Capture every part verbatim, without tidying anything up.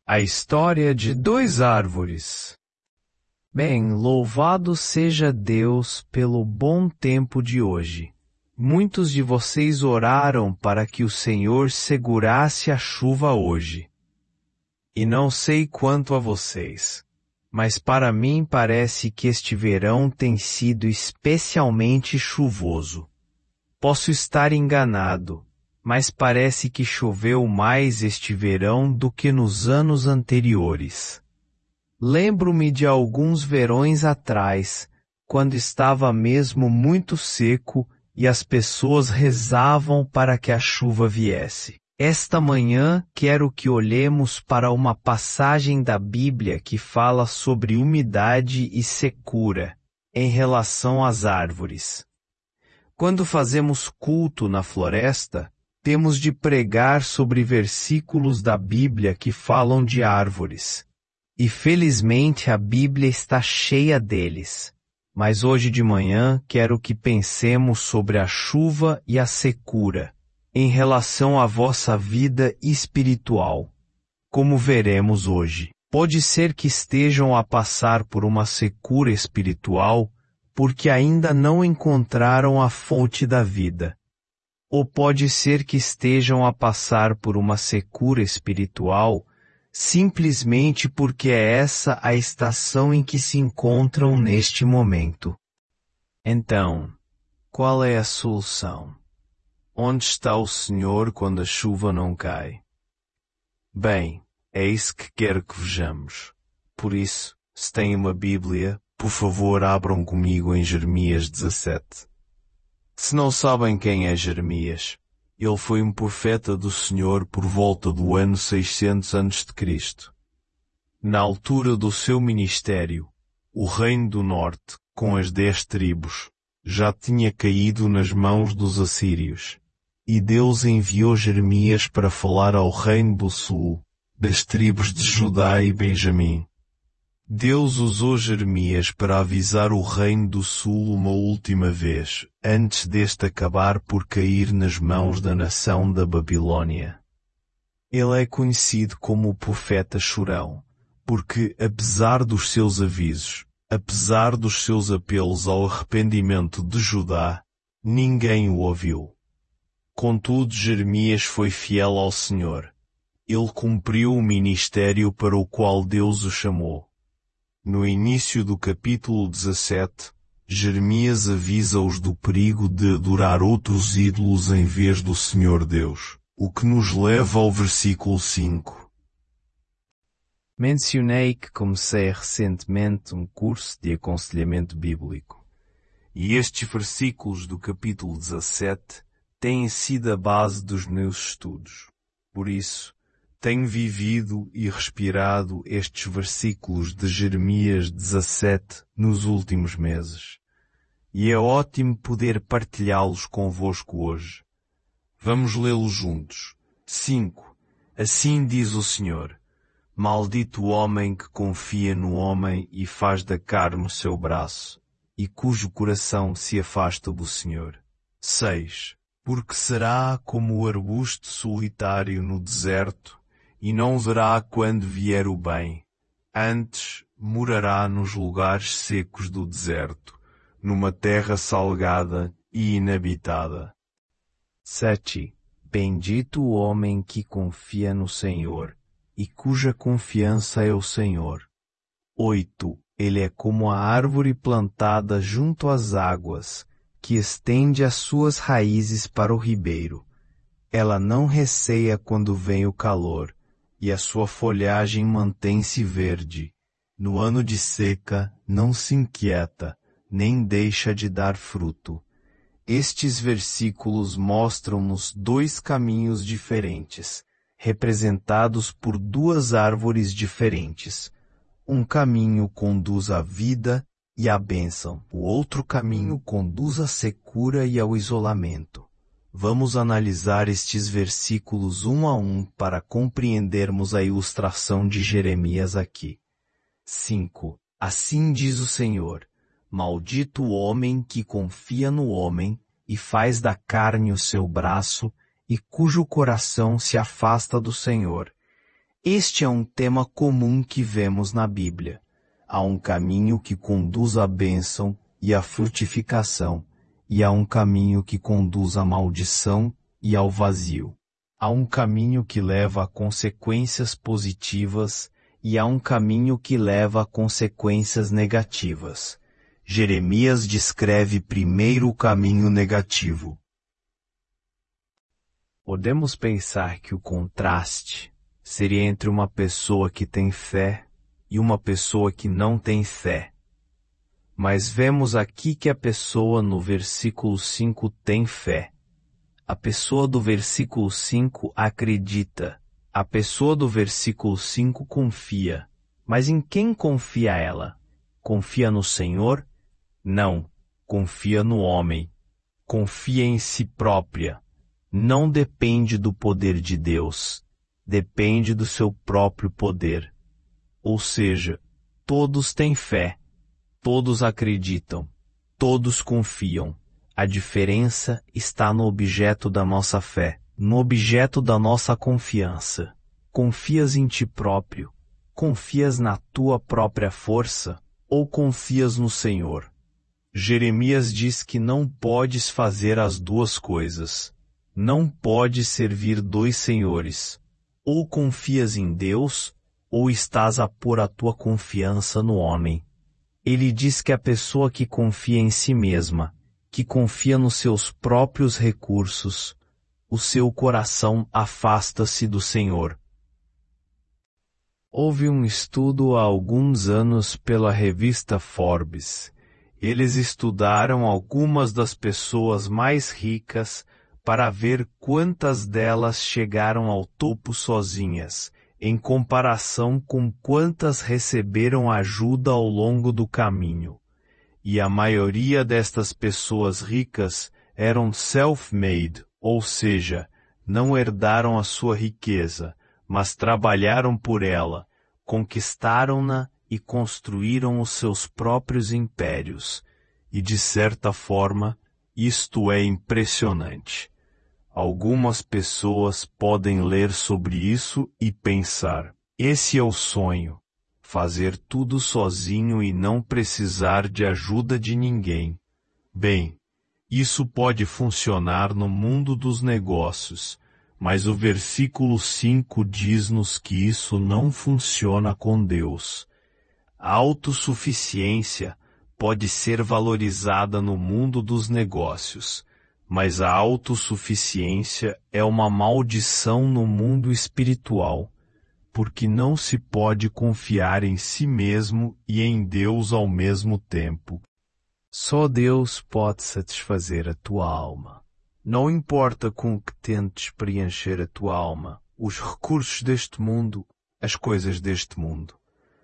A história de dois árvores. Bem, louvado seja Deus pelo bom tempo de hoje. Muitos de vocês oraram para que o Senhor segurasse a chuva hoje. E não sei quanto a vocês, mas para mim parece que este verão tem sido especialmente chuvoso. Posso estar enganado, mas parece que choveu mais este verão do que nos anos anteriores. Lembro-me de alguns verões atrás, quando estava mesmo muito seco e as pessoas rezavam para que a chuva viesse. Esta manhã quero que olhemos para uma passagem da Bíblia que fala sobre umidade e secura em relação às árvores. Quando fazemos culto na floresta, temos de pregar sobre versículos da Bíblia que falam de árvores. E felizmente a Bíblia está cheia deles. Mas hoje de manhã quero que pensemos sobre a chuva e a secura, em relação à vossa vida espiritual. Como veremos hoje, pode ser que estejam a passar por uma secura espiritual, porque ainda não encontraram a fonte da vida. Ou pode ser que estejam a passar por uma secura espiritual, simplesmente porque é essa a estação em que se encontram neste momento. Então, qual é a solução? Onde está o Senhor quando a chuva não cai? Bem, é isso que quero que vejamos. Por isso, se têm uma Bíblia, por favor abram comigo em Jeremias dezassete. Se não sabem quem é Jeremias, ele foi um profeta do Senhor por volta do ano seiscentos antes de Cristo. Na altura do seu ministério, o reino do norte, com as dez tribos, já tinha caído nas mãos dos assírios, e Deus enviou Jeremias para falar ao reino do sul, das tribos de Judá e Benjamim. Deus usou Jeremias para avisar o reino do sul uma última vez, antes deste acabar por cair nas mãos da nação da Babilônia. Ele é conhecido como o profeta chorão, porque, apesar dos seus avisos, apesar dos seus apelos ao arrependimento de Judá, ninguém o ouviu. Contudo, Jeremias foi fiel ao Senhor. Ele cumpriu o ministério para o qual Deus o chamou. No início do capítulo dezassete, Jeremias avisa-os do perigo de adorar outros ídolos em vez do Senhor Deus, o que nos leva ao versículo cinco. Mencionei que comecei recentemente um curso de aconselhamento bíblico, e estes versículos do capítulo dezassete têm sido a base dos meus estudos. Por isso, tenho vivido e respirado estes versículos de Jeremias dezassete nos últimos meses. E é ótimo poder partilhá-los convosco hoje. Vamos lê-los juntos. cinco. Assim diz o Senhor: maldito o homem que confia no homem e faz da carne o seu braço, e cujo coração se afasta do Senhor. seis. Porque será como o arbusto solitário no deserto, e não verá quando vier o bem. Antes, morará nos lugares secos do deserto, numa terra salgada e inabitada. sete. Bendito o homem que confia no Senhor, e cuja confiança é o Senhor. oito. Ele é como a árvore plantada junto às águas, que estende as suas raízes para o ribeiro. Ela não receia quando vem o calor, e a sua folhagem mantém-se verde. No ano de seca, não se inquieta, nem deixa de dar fruto. Estes versículos mostram-nos dois caminhos diferentes, representados por duas árvores diferentes. Um caminho conduz à vida e à bênção. O outro caminho conduz à secura e ao isolamento. Vamos analisar estes versículos um a um para compreendermos a ilustração de Jeremias aqui. cinco. Assim diz o Senhor: maldito o homem que confia no homem e faz da carne o seu braço e cujo coração se afasta do Senhor. Este é um tema comum que vemos na Bíblia. Há um caminho que conduz à bênção e à frutificação, e há um caminho que conduz à maldição e ao vazio. Há um caminho que leva a consequências positivas e há um caminho que leva a consequências negativas. Jeremias descreve primeiro o caminho negativo. Podemos pensar que o contraste seria entre uma pessoa que tem fé e uma pessoa que não tem fé. Mas vemos aqui que a pessoa no versículo cinco tem fé. A pessoa do versículo cinco acredita. A pessoa do versículo cinco confia. Mas em quem confia ela? Confia no Senhor? Não. Confia no homem. Confia em si própria. Não depende do poder de Deus. Depende do seu próprio poder. Ou seja, todos têm fé. Todos acreditam. Todos confiam. A diferença está no objeto da nossa fé, no objeto da nossa confiança. Confias em ti próprio? Confias na tua própria força? Ou confias no Senhor? Jeremias diz que não podes fazer as duas coisas. Não podes servir dois senhores. Ou confias em Deus, ou estás a pôr a tua confiança no homem. Ele diz que a pessoa que confia em si mesma, que confia nos seus próprios recursos, o seu coração afasta-se do Senhor. Houve um estudo há alguns anos pela revista Forbes. Eles estudaram algumas das pessoas mais ricas para ver quantas delas chegaram ao topo sozinhas, em comparação com quantas receberam ajuda ao longo do caminho. E a maioria destas pessoas ricas eram self-made, ou seja, não herdaram a sua riqueza, mas trabalharam por ela, conquistaram-na e construíram os seus próprios impérios. E de certa forma, isto é impressionante. Algumas pessoas podem ler sobre isso e pensar, esse é o sonho. Fazer tudo sozinho e não precisar de ajuda de ninguém. Bem, isso pode funcionar no mundo dos negócios, mas o versículo cinco diz-nos que isso não funciona com Deus. A autossuficiência pode ser valorizada no mundo dos negócios, mas a autossuficiência é uma maldição no mundo espiritual. Porque não se pode confiar em si mesmo e em Deus ao mesmo tempo. Só Deus pode satisfazer a tua alma. Não importa com que tentes preencher a tua alma, os recursos deste mundo, as coisas deste mundo.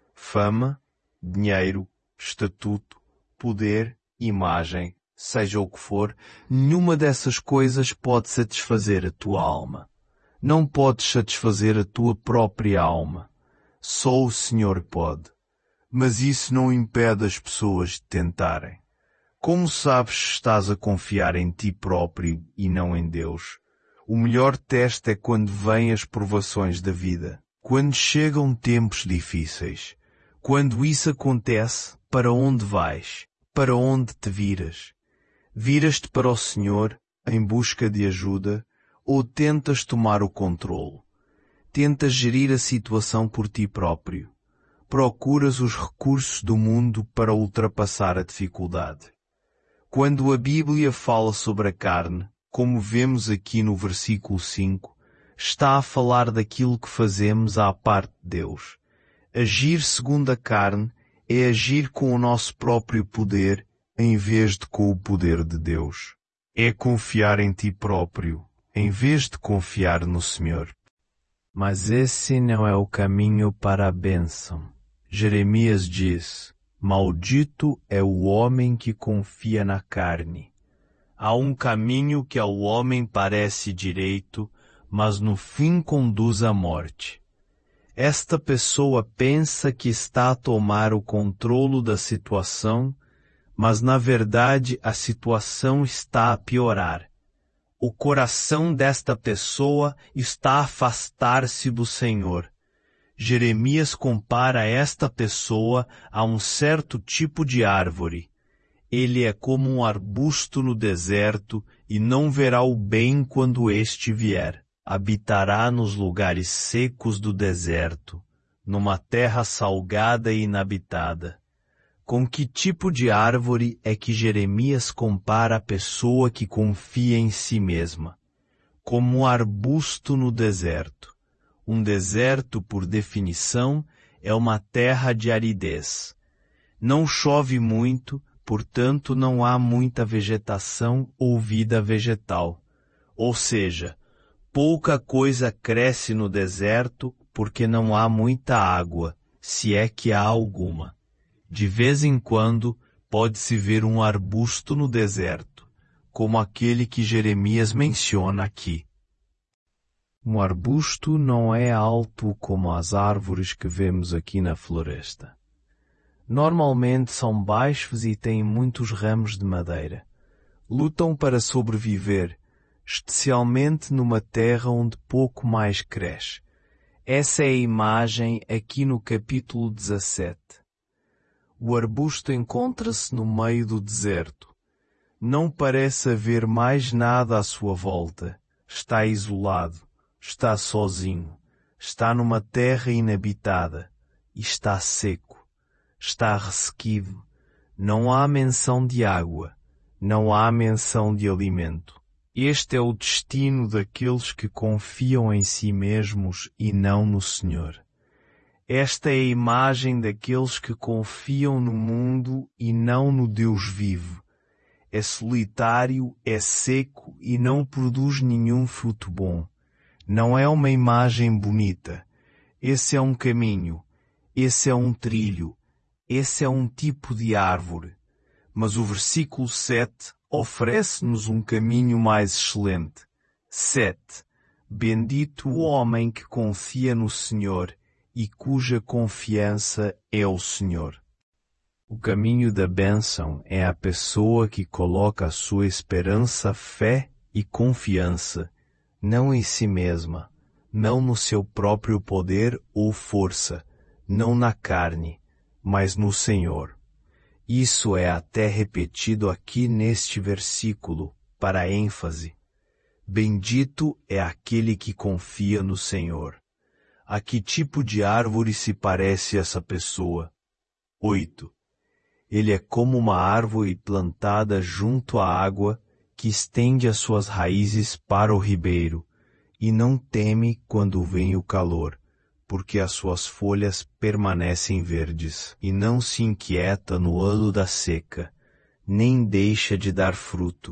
Fama, dinheiro, estatuto, poder, imagem, seja o que for, nenhuma dessas coisas pode satisfazer a tua alma. Não podes satisfazer a tua própria alma. Só o Senhor pode. Mas isso não impede as pessoas de tentarem. Como sabes se estás a confiar em ti próprio e não em Deus? O melhor teste é quando vêm as provações da vida. Quando chegam tempos difíceis. Quando isso acontece, para onde vais? Para onde te viras? Viras-te para o Senhor em busca de ajuda? Ou tentas tomar o controle? Tentas gerir a situação por ti próprio? Procuras os recursos do mundo para ultrapassar a dificuldade? Quando a Bíblia fala sobre a carne, como vemos aqui no versículo cinco, está a falar daquilo que fazemos à parte de Deus. Agir segundo a carne é agir com o nosso próprio poder em vez de com o poder de Deus. É confiar em ti próprio, em vez de confiar no Senhor. Mas esse não é o caminho para a bênção. Jeremias diz, maldito é o homem que confia na carne. Há um caminho que ao homem parece direito, mas no fim conduz à morte. Esta pessoa pensa que está a tomar o controle da situação, mas na verdade a situação está a piorar. O coração desta pessoa está a afastar-se do Senhor. Jeremias compara esta pessoa a um certo tipo de árvore. Ele é como um arbusto no deserto e não verá o bem quando este vier. Habitará nos lugares secos do deserto, numa terra salgada e inabitada. Com que tipo de árvore é que Jeremias compara a pessoa que confia em si mesma? Como um arbusto no deserto. Um deserto, por definição, é uma terra de aridez. Não chove muito, portanto não há muita vegetação ou vida vegetal. Ou seja, pouca coisa cresce no deserto porque não há muita água, se é que há alguma. De vez em quando, pode-se ver um arbusto no deserto, como aquele que Jeremias menciona aqui. Um arbusto não é alto como as árvores que vemos aqui na floresta. Normalmente são baixos e têm muitos ramos de madeira. Lutam para sobreviver, especialmente numa terra onde pouco mais cresce. Essa é a imagem aqui no capítulo dezassete. O arbusto encontra-se no meio do deserto. Não parece haver mais nada à sua volta. Está isolado, está sozinho, está numa terra inabitada e está seco, está ressequido. Não há menção de água, não há menção de alimento. Este é o destino daqueles que confiam em si mesmos e não no Senhor. Esta é a imagem daqueles que confiam no mundo e não no Deus vivo. É solitário, é seco e não produz nenhum fruto bom. Não é uma imagem bonita. Esse é um caminho. Esse é um trilho. Esse é um tipo de árvore. Mas o versículo sete oferece-nos um caminho mais excelente. sete. Bendito o homem que confia no Senhor e cuja confiança é o Senhor. O caminho da bênção é a pessoa que coloca a sua esperança, fé e confiança, não em si mesma, não no seu próprio poder ou força, não na carne, mas no Senhor. Isso é até repetido aqui neste versículo, para ênfase. Bendito é aquele que confia no Senhor. A que tipo de árvore se parece essa pessoa? oito. Ele é como uma árvore plantada junto à água, que estende as suas raízes para o ribeiro, e não teme quando vem o calor, porque as suas folhas permanecem verdes, e não se inquieta no ano da seca, nem deixa de dar fruto.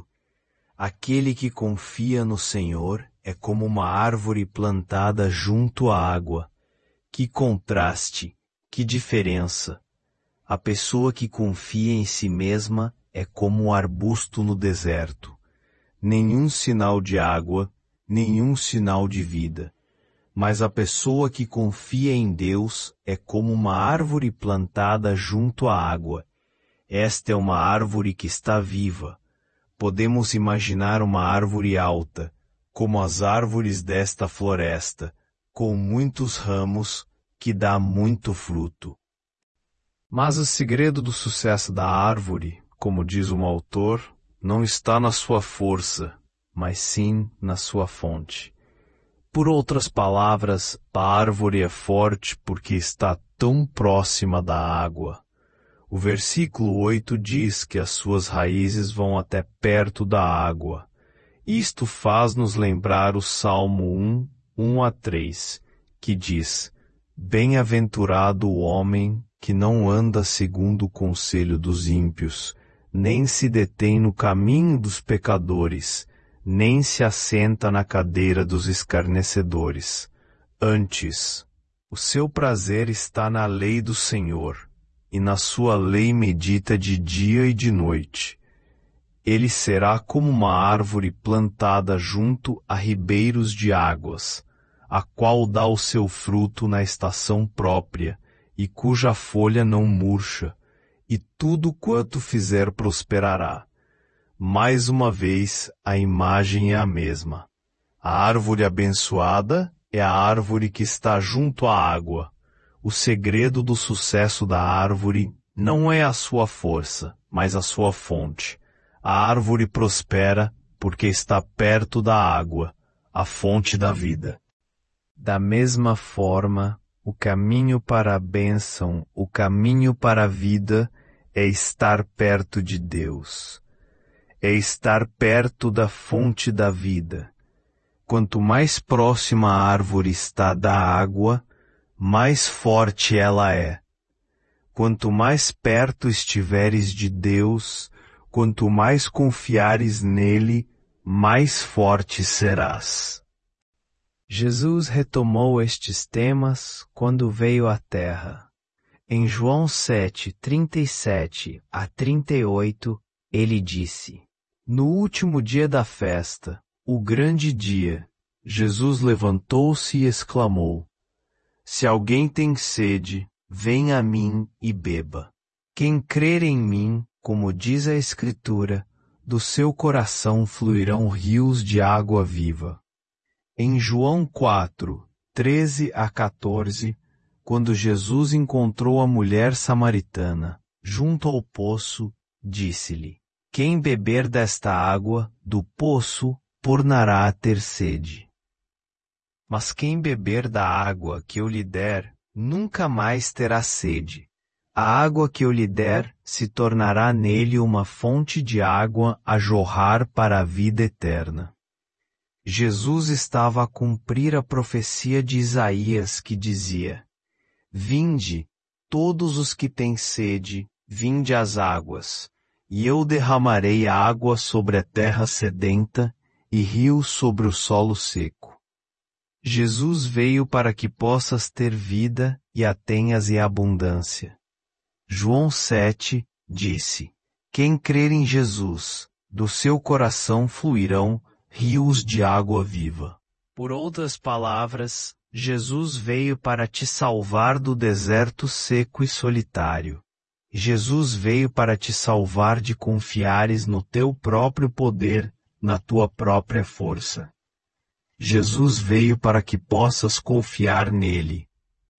Aquele que confia no Senhor é como uma árvore plantada junto à água. Que contraste, que diferença! A pessoa que confia em si mesma é como um arbusto no deserto. Nenhum sinal de água, nenhum sinal de vida. Mas a pessoa que confia em Deus é como uma árvore plantada junto à água. Esta é uma árvore que está viva. Podemos imaginar uma árvore alta, como as árvores desta floresta, com muitos ramos, que dá muito fruto. Mas o segredo do sucesso da árvore, como diz um autor, não está na sua força, mas sim na sua fonte. Por outras palavras, a árvore é forte porque está tão próxima da água. O versículo oito diz que as suas raízes vão até perto da água. Isto faz-nos lembrar o Salmo um, um a três, que diz: Bem-aventurado o homem que não anda segundo o conselho dos ímpios, nem se detém no caminho dos pecadores, nem se assenta na cadeira dos escarnecedores. Antes, o seu prazer está na lei do Senhor, e na sua lei medita de dia e de noite. Ele será como uma árvore plantada junto a ribeiros de águas, a qual dá o seu fruto na estação própria, e cuja folha não murcha, e tudo quanto fizer prosperará. Mais uma vez, a imagem é a mesma. A árvore abençoada é a árvore que está junto à água. O segredo do sucesso da árvore não é a sua força, mas a sua fonte. A árvore prospera porque está perto da água, a fonte da vida. Da mesma forma, o caminho para a bênção, o caminho para a vida, é estar perto de Deus. É estar perto da fonte da vida. Quanto mais próxima a árvore está da água, mais forte ela é. Quanto mais perto estiveres de Deus, quanto mais confiares nele, mais forte serás. Jesus retomou estes temas quando veio à Terra. Em João sete, trinta e sete a trinta e oito, ele disse: No último dia da festa, o grande dia, Jesus levantou-se e exclamou: Se alguém tem sede, venha a mim e beba. Quem crer em mim, como diz a Escritura, do seu coração fluirão rios de água viva. Em João quatro, treze a quatorze, quando Jesus encontrou a mulher samaritana, junto ao poço, disse-lhe: Quem beber desta água, do poço, tornará a ter sede. Mas quem beber da água que eu lhe der, nunca mais terá sede. A água que eu lhe der se tornará nele uma fonte de água a jorrar para a vida eterna. Jesus estava a cumprir a profecia de Isaías que dizia: Vinde, todos os que têm sede, vinde às águas, e eu derramarei água sobre a terra sedenta e rios sobre o solo seco. Jesus veio para que possas ter vida e a tenhas em abundância. João sete disse: Quem crer em Jesus, do seu coração fluirão rios de água viva. Por outras palavras, Jesus veio para te salvar do deserto seco e solitário. Jesus veio para te salvar de confiares no teu próprio poder, na tua própria força. Jesus veio para que possas confiar nele.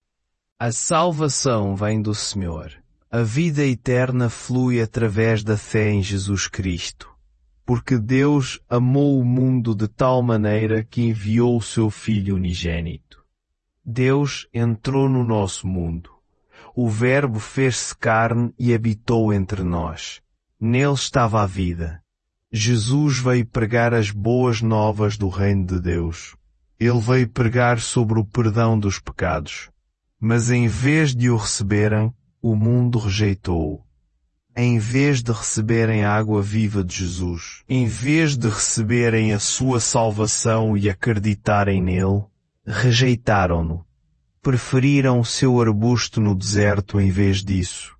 A salvação vem do Senhor. A vida eterna flui através da fé em Jesus Cristo. Porque Deus amou o mundo de tal maneira que enviou o seu Filho unigênito. Deus entrou no nosso mundo. O Verbo fez-se carne e habitou entre nós. Nele estava a vida. Jesus veio pregar as boas novas do reino de Deus. Ele veio pregar sobre o perdão dos pecados. Mas em vez de o receberem, o mundo rejeitou-o. Em vez de receberem a água viva de Jesus, em vez de receberem a sua salvação e acreditarem nele, rejeitaram-no. Preferiram o seu arbusto no deserto em vez disso.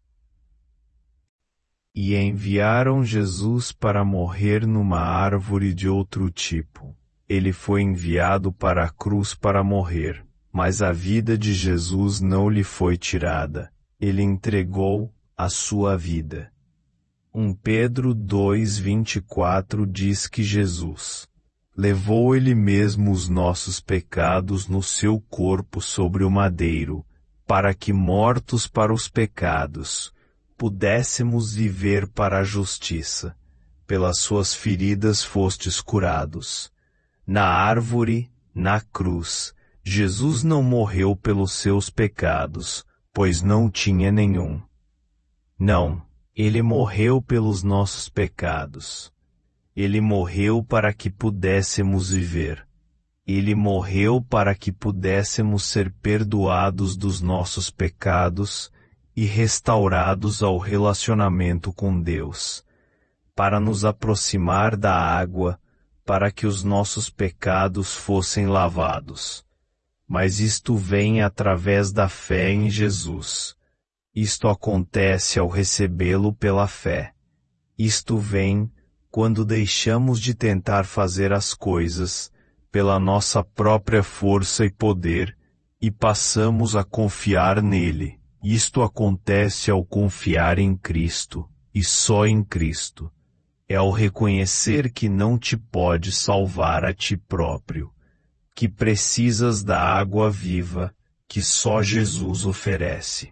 E enviaram Jesus para morrer numa árvore de outro tipo. Ele foi enviado para a cruz para morrer, mas a vida de Jesus não lhe foi tirada. Ele entregou a sua vida. um Pedro dois, vinte e quatro diz que Jesus levou ele mesmo os nossos pecados no seu corpo sobre o madeiro, para que mortos para os pecados, pudéssemos viver para a justiça. Pelas suas feridas fostes curados. Na árvore, na cruz, Jesus não morreu pelos seus pecados, pois não tinha nenhum. Não, ele morreu pelos nossos pecados. Ele morreu para que pudéssemos viver. Ele morreu para que pudéssemos ser perdoados dos nossos pecados e restaurados ao relacionamento com Deus, para nos aproximar da água, para que os nossos pecados fossem lavados. Mas isto vem através da fé em Jesus. Isto acontece ao recebê-lo pela fé. Isto vem quando deixamos de tentar fazer as coisas pela nossa própria força e poder e passamos a confiar nele. Isto acontece ao confiar em Cristo, e só em Cristo. É ao reconhecer que não te pode salvar a ti próprio, que precisas da água viva, que só Jesus oferece.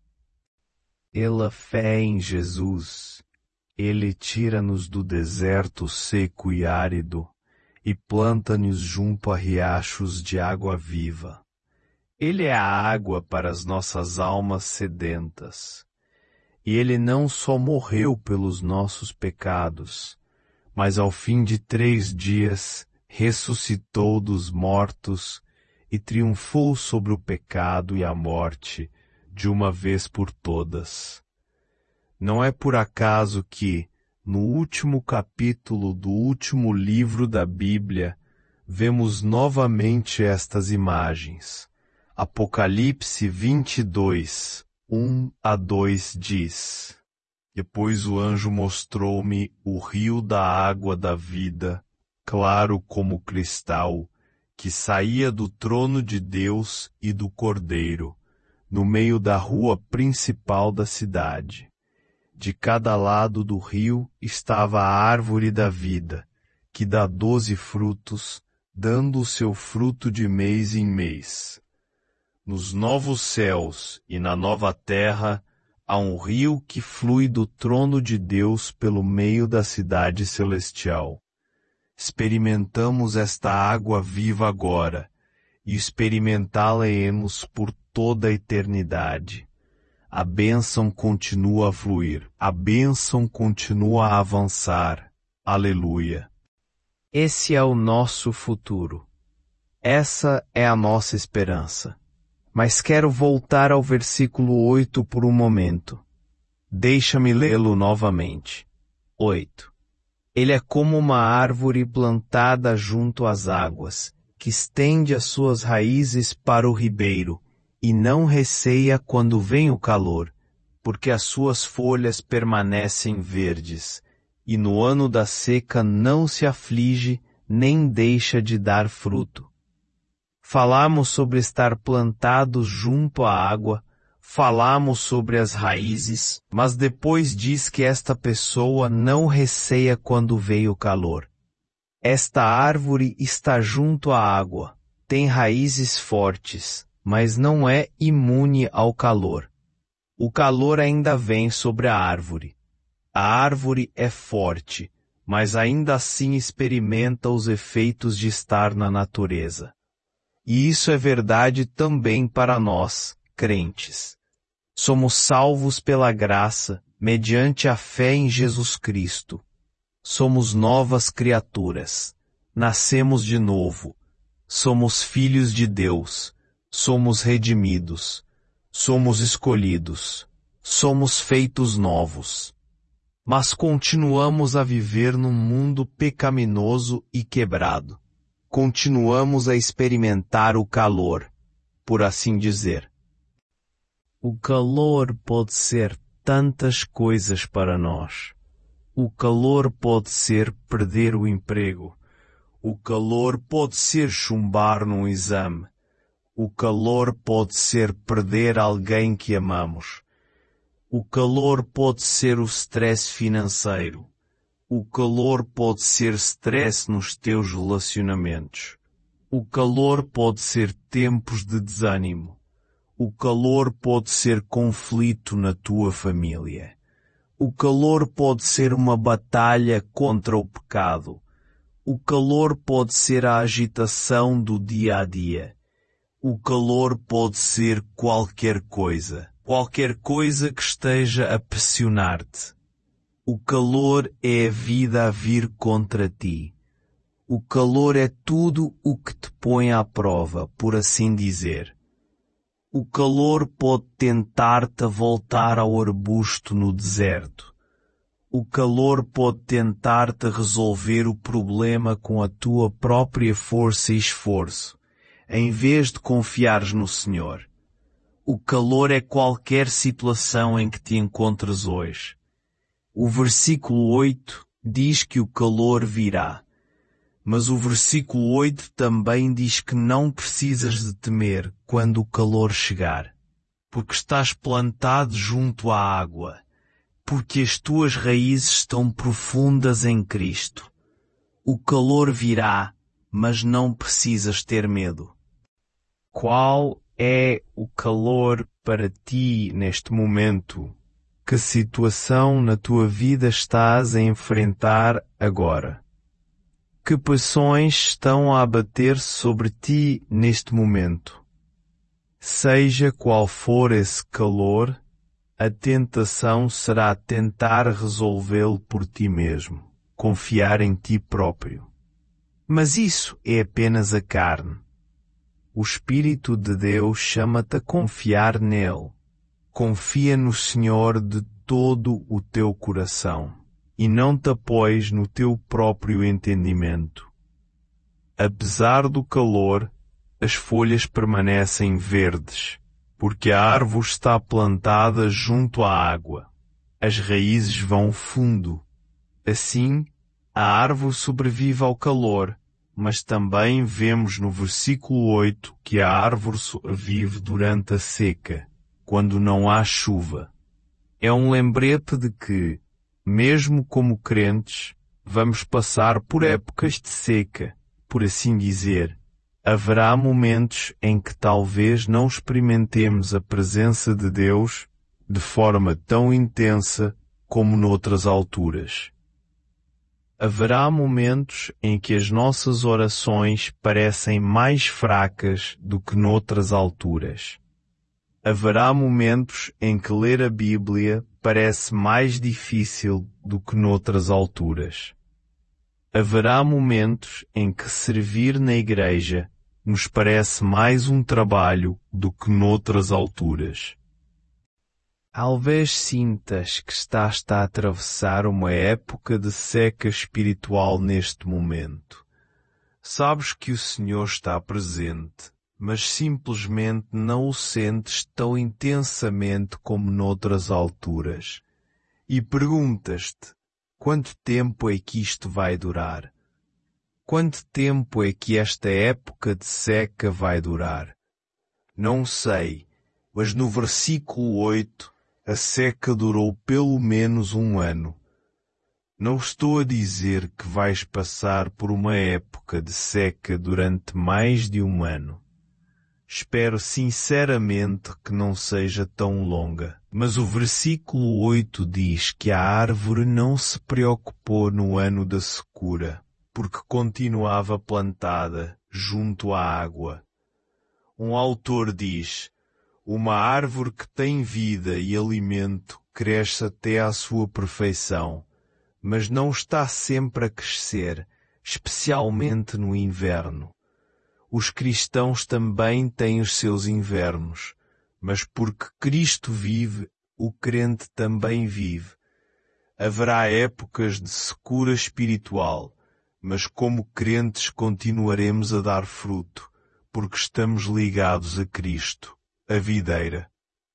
Pela fé em Jesus, Ele tira-nos do deserto seco e árido e planta-nos junto a riachos de água viva. Ele é a água para as nossas almas sedentas. E Ele não só morreu pelos nossos pecados, mas ao fim de três dias ressuscitou dos mortos e triunfou sobre o pecado e a morte de uma vez por todas. Não é por acaso que, no último capítulo do último livro da Bíblia, vemos novamente estas imagens. Apocalipse vinte e dois, um a dois diz: Depois o anjo mostrou-me o rio da água da vida, claro como cristal, que saía do trono de Deus e do Cordeiro, no meio da rua principal da cidade. De cada lado do rio estava a árvore da vida, que dá doze frutos, dando o seu fruto de mês em mês. Nos novos céus e na nova terra, há um rio que flui do trono de Deus pelo meio da cidade celestial. Experimentamos esta água viva agora, e experimentá-la-emos por toda a eternidade. A bênção continua a fluir, a bênção continua a avançar. Aleluia! Esse é o nosso futuro. Essa é a nossa esperança. Mas quero voltar ao versículo oito por um momento. Deixa-me lê-lo novamente. oito. Ele é como uma árvore plantada junto às águas, que estende as suas raízes para o ribeiro, e não receia quando vem o calor, porque as suas folhas permanecem verdes, e no ano da seca não se aflige, nem deixa de dar fruto. Falamos sobre estar plantados junto à água, falamos sobre as raízes, mas depois diz que esta pessoa não receia quando veio o calor. Esta árvore está junto à água, tem raízes fortes, mas não é imune ao calor. O calor ainda vem sobre a árvore. A árvore é forte, mas ainda assim experimenta os efeitos de estar na natureza. E isso é verdade também para nós, crentes. Somos salvos pela graça, mediante a fé em Jesus Cristo. Somos novas criaturas. Nascemos de novo. Somos filhos de Deus. Somos redimidos. Somos escolhidos. Somos feitos novos. Mas continuamos a viver num mundo pecaminoso e quebrado. Continuamos a experimentar o calor, por assim dizer. O calor pode ser tantas coisas para nós. O calor pode ser perder o emprego. O calor pode ser chumbar num exame. O calor pode ser perder alguém que amamos. O calor pode ser o stress financeiro. O calor pode ser stress nos teus relacionamentos. O calor pode ser tempos de desânimo. O calor pode ser conflito na tua família. O calor pode ser uma batalha contra o pecado. O calor pode ser a agitação do dia a dia. O calor pode ser qualquer coisa, qualquer coisa que esteja a pressionar-te. O calor é a vida a vir contra ti. O calor é tudo o que te põe à prova, por assim dizer. O calor pode tentar-te voltar ao arbusto no deserto. O calor pode tentar-te resolver o problema com a tua própria força e esforço, em vez de confiares no Senhor. O calor é qualquer situação em que te encontres hoje. O versículo oito diz que o calor virá, mas o versículo oito também diz que não precisas de temer quando o calor chegar, porque estás plantado junto à água, porque as tuas raízes estão profundas em Cristo. O calor virá, mas não precisas ter medo. Qual é o calor para ti neste momento? Que situação na tua vida estás a enfrentar agora? Que pressões estão a abater sobre ti neste momento? Seja qual for esse calor, a tentação será tentar resolvê-lo por ti mesmo, confiar em ti próprio. Mas isso é apenas a carne. O Espírito de Deus chama-te a confiar nele. Confia no Senhor de todo o teu coração, e não te apoies no teu próprio entendimento. Apesar do calor, as folhas permanecem verdes, porque a árvore está plantada junto à água. As raízes vão fundo. Assim, a árvore sobrevive ao calor, mas também vemos no versículo oito que a árvore sobrevive durante a seca, quando não há chuva. É um lembrete de que, mesmo como crentes, vamos passar por épocas de seca, por assim dizer. Haverá momentos em que talvez não experimentemos a presença de Deus de forma tão intensa como noutras alturas. Haverá momentos em que as nossas orações parecem mais fracas do que noutras alturas. Haverá momentos em que ler a Bíblia parece mais difícil do que noutras alturas. Haverá momentos em que servir na igreja nos parece mais um trabalho do que noutras alturas. Talvez sintas que estás a atravessar uma época de seca espiritual neste momento. Sabes que o Senhor está presente, mas simplesmente não o sentes tão intensamente como noutras alturas. E perguntas-te, quanto tempo é que isto vai durar? Quanto tempo é que esta época de seca vai durar? Não sei, mas no versículo oito, a seca durou pelo menos um ano. Não estou a dizer que vais passar por uma época de seca durante mais de um ano. Espero sinceramente que não seja tão longa. Mas o versículo oito diz que a árvore não se preocupou no ano da secura, porque continuava plantada junto à água. Um autor diz, uma árvore que tem vida e alimento cresce até à sua perfeição, mas não está sempre a crescer, especialmente no inverno. Os cristãos também têm os seus invernos, mas porque Cristo vive, o crente também vive. Haverá épocas de secura espiritual, mas como crentes continuaremos a dar fruto, porque estamos ligados a Cristo, a videira.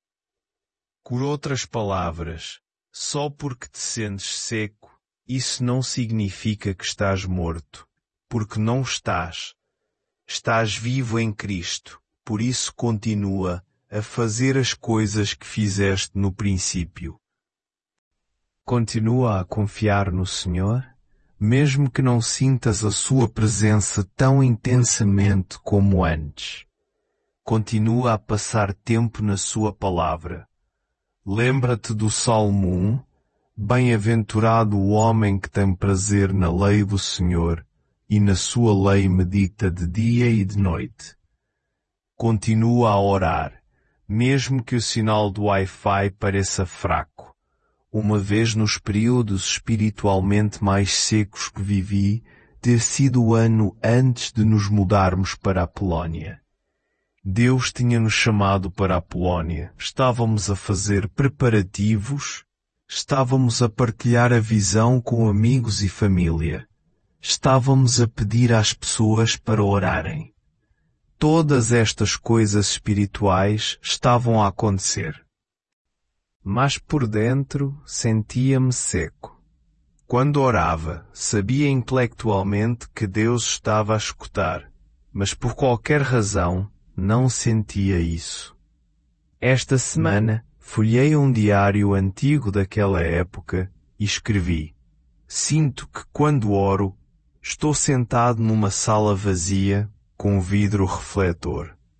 Por outras palavras, só porque te sentes seco, isso não significa que estás morto, porque não estás. Estás vivo em Cristo, por isso continua a fazer as coisas que fizeste no princípio. Continua a confiar no Senhor, mesmo que não sintas a sua presença tão intensamente como antes. Continua a passar tempo na sua palavra. Lembra-te do Salmo um, bem-aventurado o homem que tem prazer na lei do Senhor, e na sua lei medita de dia e de noite. Continua a orar, mesmo que o sinal do Wi-Fi pareça fraco. Uma vez nos períodos espiritualmente mais secos que vivi, ter sido o ano antes de nos mudarmos para a Polónia. Deus tinha-nos chamado para a Polónia. Estávamos a fazer preparativos, estávamos a partilhar a visão com amigos e família. Estávamos a pedir às pessoas para orarem. Todas estas coisas espirituais estavam a acontecer. Mas por dentro sentia-me seco. Quando orava, sabia intelectualmente que Deus estava a escutar, mas por qualquer razão não sentia isso. Esta semana, folhei um diário antigo daquela época e escrevi: sinto que quando oro, estou sentado numa sala vazia com vidro refletor.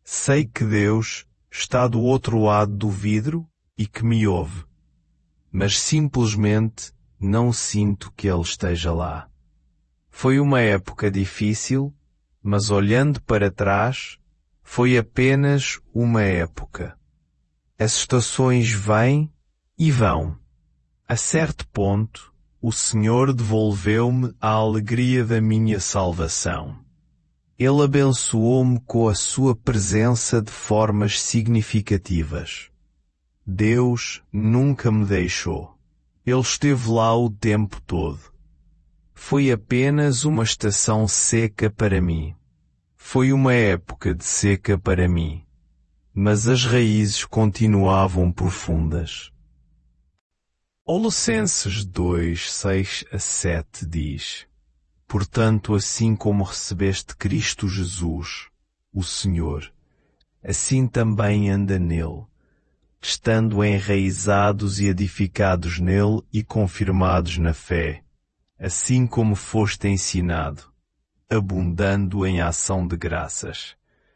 Sei que Deus está do outro lado do vidro e que me ouve, mas simplesmente não sinto que Ele esteja lá. Foi uma época difícil, mas olhando para trás, foi apenas uma época. As estações vêm e vão. A certo ponto, o Senhor devolveu-me a alegria da minha salvação. Ele abençoou-me com a sua presença de formas significativas. Deus nunca me deixou. Ele esteve lá o tempo todo. Foi apenas uma estação seca para mim. Foi uma época de seca para mim. Mas as raízes continuavam profundas. Colossenses dois, seis a sete diz: Portanto, assim como recebeste Cristo Jesus, o Senhor, assim também anda nele, estando enraizados e edificados nele e confirmados na fé, assim como foste ensinado, abundando em ação de graças.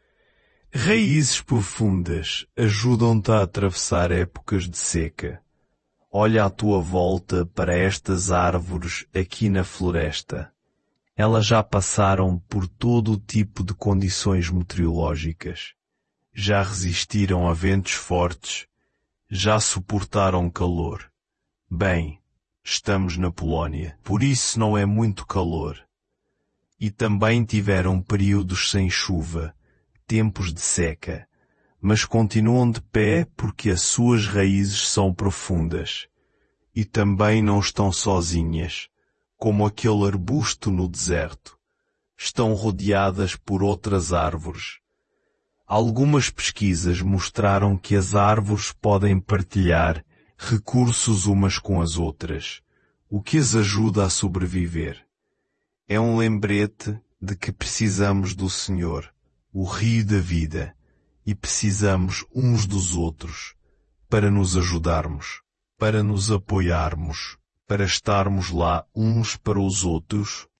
Raízes profundas ajudam-te a atravessar épocas de seca. Olha à tua volta para estas árvores aqui na floresta. Elas já passaram por todo o tipo de condições meteorológicas. Já resistiram a ventos fortes. Já suportaram calor. Bem, estamos na Polónia, por isso não é muito calor. E também tiveram períodos sem chuva, tempos de seca, mas continuam de pé porque as suas raízes são profundas. E também não estão sozinhas, como aquele arbusto no deserto. Estão rodeadas por outras árvores. Algumas pesquisas mostraram que as árvores podem partilhar recursos umas com as outras, o que as ajuda a sobreviver. É um lembrete de que precisamos do Senhor, o Rio da vida, e precisamos uns dos outros para nos ajudarmos, para nos apoiarmos, para estarmos lá uns para os outros